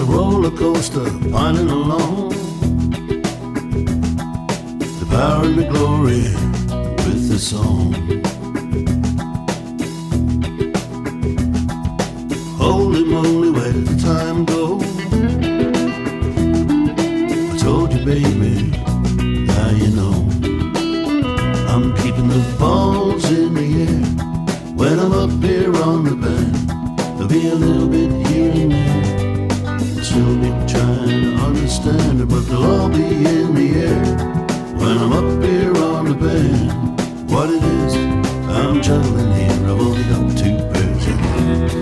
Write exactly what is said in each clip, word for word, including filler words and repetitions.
a roller coaster pining along, the power and the glory with the song. Holy moly, where did the time go? I told you, baby, now you know. I'm keeping the balls in the air when I'm up here on the band. There'll be a little bit here and there, still be trying to understand it, but they'll all be in the air when I'm up here on the band. What it is, I'm juggling here, I've only got two pairs of hands.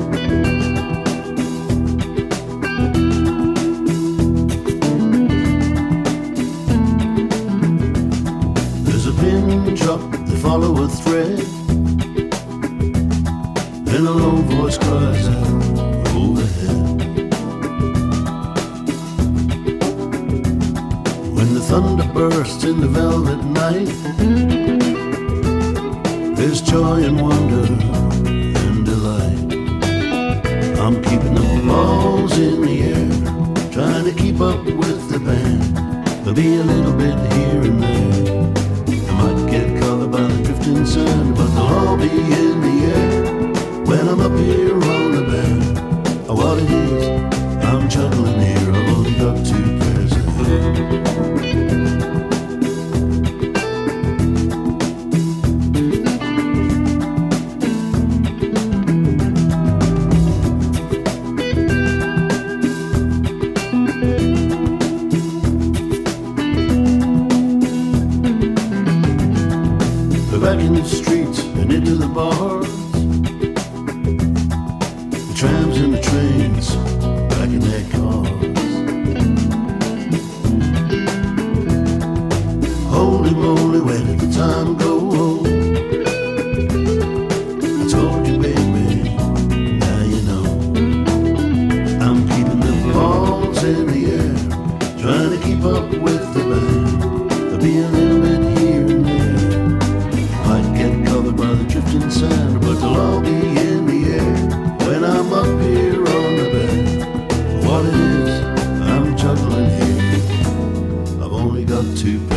There's a pin drop, they follow a thread, and a low voice cries out overhead. When the thunder bursts in the velvet night, there's joy and wonder and delight. I'm keeping the balls in the air, trying to keep up with the band. There'll be a little bit here and there, I might get caught by the drifting sand, but they'll all be in the air when I'm up here on the band. Oh, what it is, I'm juggling here, I've only got two pairs of hands. We're back in the streets and into the bars, the trams and the trains back in their cars. Holy moly, where did the time go? I told you, baby, now you know. I'm keeping the balls in the air, trying to keep up with the band. There'll be a little bit here and there, might get covered by the drifting sand, but they'll all be in the air when I'm up here on the band. What it is, I'm juggling here, I've only got two